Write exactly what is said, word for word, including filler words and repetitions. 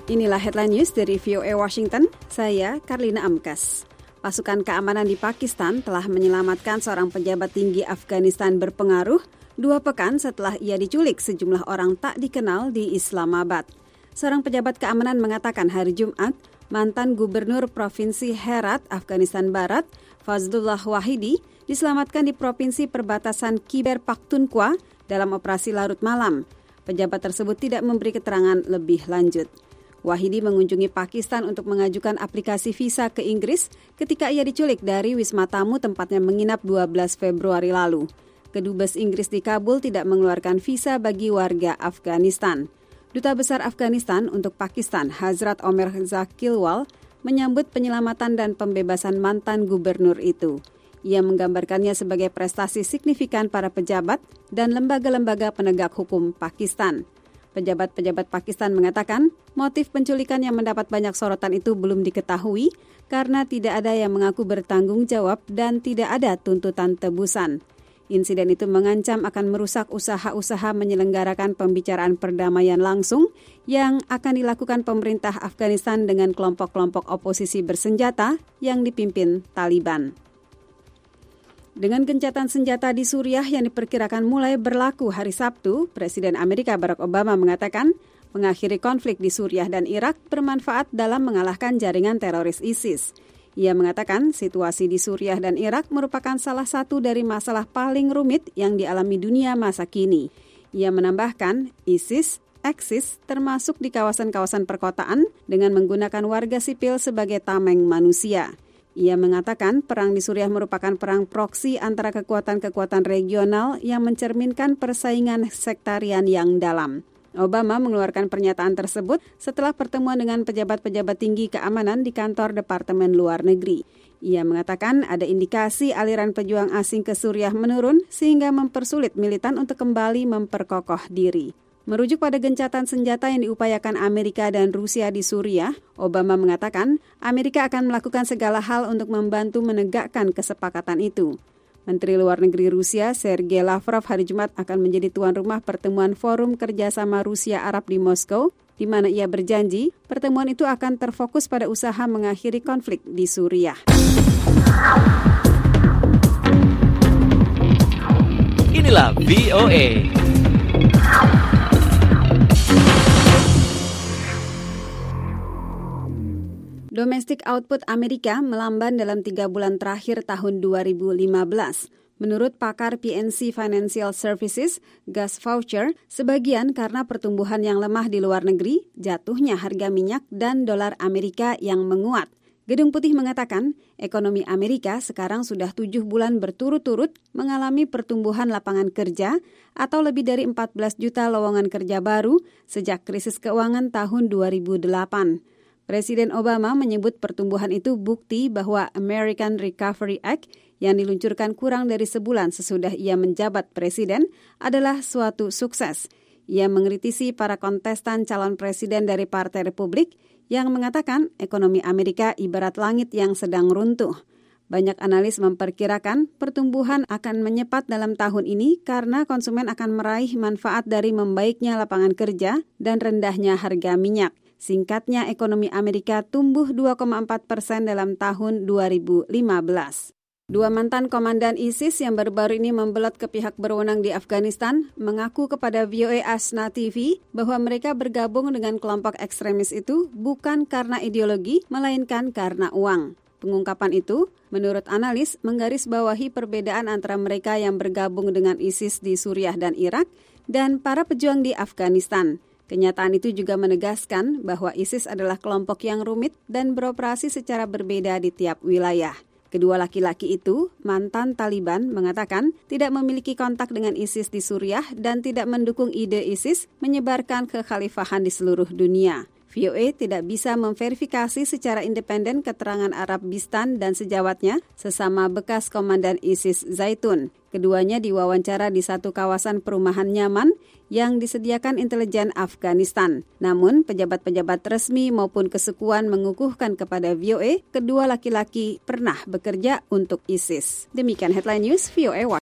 Inilah headline news dari V O A Washington, saya Karlina Amkas. Pasukan keamanan di Pakistan telah menyelamatkan seorang pejabat tinggi Afghanistan berpengaruh dua pekan setelah ia diculik sejumlah orang tak dikenal di Islamabad. Seorang pejabat keamanan mengatakan hari Jumat, mantan gubernur Provinsi Herat, Afghanistan Barat, Fazlullah Wahidi, diselamatkan di Provinsi Perbatasan Khyber Pakhtunkhwa dalam operasi larut malam. Pejabat tersebut tidak memberi keterangan lebih lanjut. Wahidi mengunjungi Pakistan untuk mengajukan aplikasi visa ke Inggris ketika ia diculik dari wisma tamu tempatnya menginap dua belas Februari lalu. Kedubes Inggris di Kabul tidak mengeluarkan visa bagi warga Afghanistan. Duta Besar Afghanistan untuk Pakistan, Hazrat Omer Zakilwal, menyambut penyelamatan dan pembebasan mantan gubernur itu. Ia menggambarkannya sebagai prestasi signifikan para pejabat dan lembaga-lembaga penegak hukum Pakistan. Pejabat-pejabat Pakistan mengatakan motif penculikan yang mendapat banyak sorotan itu belum diketahui karena tidak ada yang mengaku bertanggung jawab dan tidak ada tuntutan tebusan. Insiden itu mengancam akan merusak usaha-usaha menyelenggarakan pembicaraan perdamaian langsung yang akan dilakukan pemerintah Afghanistan dengan kelompok-kelompok oposisi bersenjata yang dipimpin Taliban. Dengan gencatan senjata di Suriah yang diperkirakan mulai berlaku hari Sabtu, Presiden Amerika Barack Obama mengatakan mengakhiri konflik di Suriah dan Irak bermanfaat dalam mengalahkan jaringan teroris ISIS. Ia mengatakan situasi di Suriah dan Irak merupakan salah satu dari masalah paling rumit yang dialami dunia masa kini. Ia menambahkan ISIS eksis termasuk di kawasan-kawasan perkotaan dengan menggunakan warga sipil sebagai tameng manusia. Ia mengatakan perang di Suriah merupakan perang proksi antara kekuatan-kekuatan regional yang mencerminkan persaingan sektarian yang dalam. Obama mengeluarkan pernyataan tersebut setelah pertemuan dengan pejabat-pejabat tinggi keamanan di kantor Departemen Luar Negeri. Ia mengatakan ada indikasi aliran pejuang asing ke Suriah menurun sehingga mempersulit militan untuk kembali memperkokoh diri. Merujuk pada gencatan senjata yang diupayakan Amerika dan Rusia di Suriah, Obama mengatakan Amerika akan melakukan segala hal untuk membantu menegakkan kesepakatan itu. Menteri Luar Negeri Rusia, Sergei Lavrov, hari Jumat akan menjadi tuan rumah pertemuan Forum Kerjasama Rusia Arab di Moskow, di mana ia berjanji pertemuan itu akan terfokus pada usaha mengakhiri konflik di Suriah. Inilah V O A. Domestic output Amerika melamban dalam tiga bulan terakhir tahun dua ribu lima belas. Menurut pakar P N C Financial Services, Gus Faucher, sebagian karena pertumbuhan yang lemah di luar negeri, jatuhnya harga minyak dan dolar Amerika yang menguat. Gedung Putih mengatakan, ekonomi Amerika sekarang sudah tujuh bulan berturut-turut mengalami pertumbuhan lapangan kerja atau lebih dari empat belas juta lowongan kerja baru sejak krisis keuangan tahun dua ribu delapan. Presiden Obama menyebut pertumbuhan itu bukti bahwa American Recovery Act yang diluncurkan kurang dari sebulan sesudah ia menjabat presiden adalah suatu sukses. Ia mengkritisi para kontestan calon presiden dari Partai Republik yang mengatakan ekonomi Amerika ibarat langit yang sedang runtuh. Banyak analis memperkirakan pertumbuhan akan menyepat dalam tahun ini karena konsumen akan meraih manfaat dari membaiknya lapangan kerja dan rendahnya harga minyak. Singkatnya, ekonomi Amerika tumbuh dua koma empat persen dalam tahun dua ribu lima belas. Dua mantan komandan ISIS yang baru-baru ini membelot ke pihak berwenang di Afghanistan mengaku kepada V O A Asna T V bahwa mereka bergabung dengan kelompok ekstremis itu bukan karena ideologi, melainkan karena uang. Pengungkapan itu, menurut analis, menggarisbawahi perbedaan antara mereka yang bergabung dengan ISIS di Suriah dan Irak dan para pejuang di Afghanistan. Kenyataan itu juga menegaskan bahwa ISIS adalah kelompok yang rumit dan beroperasi secara berbeda di tiap wilayah. Kedua laki-laki itu, mantan Taliban, mengatakan tidak memiliki kontak dengan ISIS di Suriah dan tidak mendukung ide ISIS menyebarkan kekhalifahan di seluruh dunia. V O A tidak bisa memverifikasi secara independen keterangan Arab Bistan dan sejawatnya sesama bekas komandan ISIS Zaitun. Keduanya diwawancara di satu kawasan perumahan nyaman yang disediakan intelijen Afghanistan. Namun, pejabat-pejabat resmi maupun kesukuan mengukuhkan kepada V O A kedua laki-laki pernah bekerja untuk ISIS. Demikian headline news V O A.